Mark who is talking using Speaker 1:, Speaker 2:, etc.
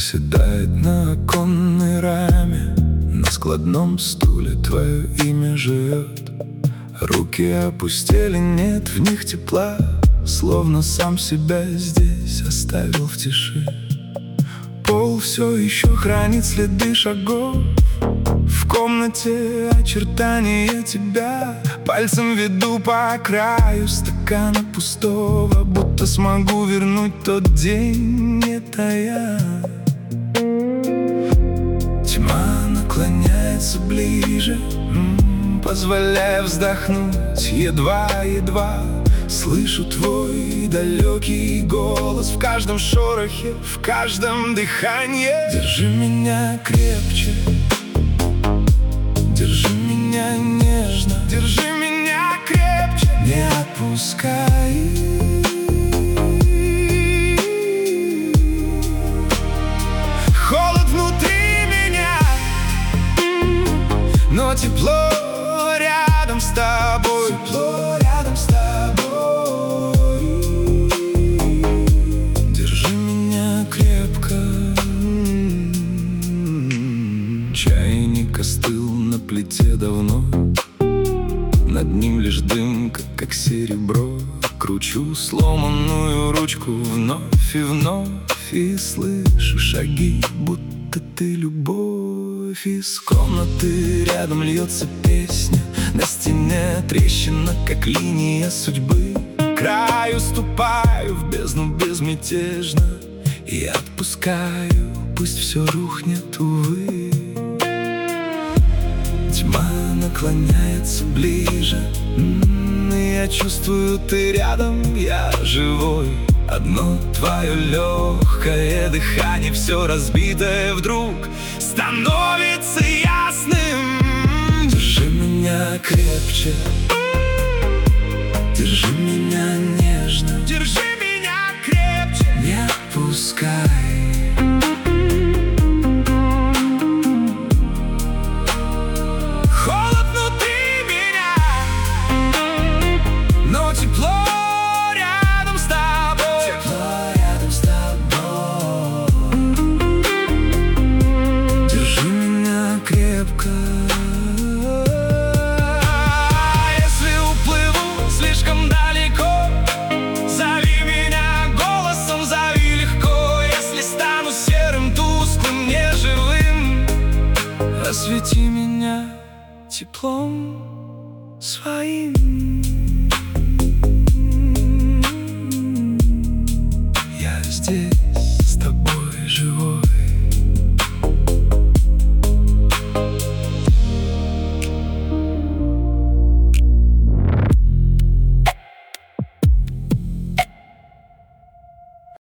Speaker 1: Оседает на оконной раме, на складном стуле твое имя живет. Руки опустели, нет в них тепла, словно сам себя здесь оставил в тиши. Пол все еще хранит следы шагов, в комнате очертания тебя. Пальцем веду по краю стакана пустого, будто смогу вернуть тот день, не тая. Тьма наклоняется ближе, позволяя вздохнуть. Едва-едва слышу твой далекий голос в каждом шорохе, в каждом дыхании. Держи меня крепче, держи меня нежно, держи меня крепче, не отпускай. Холод внутри меня, но тепло рядом с тобой. Тепло рядом с тобой. Держи меня крепко. Чайник остыл на плите давно, над ним лишь дымка, как серебро. Кручу сломанную ручку вновь и вновь, и слышу шаги, будто ты любовь. Из комнаты рядом льется песня, на стене трещина, как линия судьбы. К краю ступаю в бездну безмятежно и отпускаю, пусть все рухнет, увы. Тьма наклоняется ближе, и я чувствую, ты рядом, я живой. Одно твое легкое дыхание, все разбитое вдруг становится ясным. Держи меня крепче, держи меня нежно, держи меня крепче, не отпускай. Холод внутри меня, но тепло рядом с тобой. Тепло рядом с тобой. Держи меня крепко. Если уплыву слишком далеко, зови меня голосом, зови легко. Если стану серым, тусклым, неживым, освети меня теплом своим. Я здесь.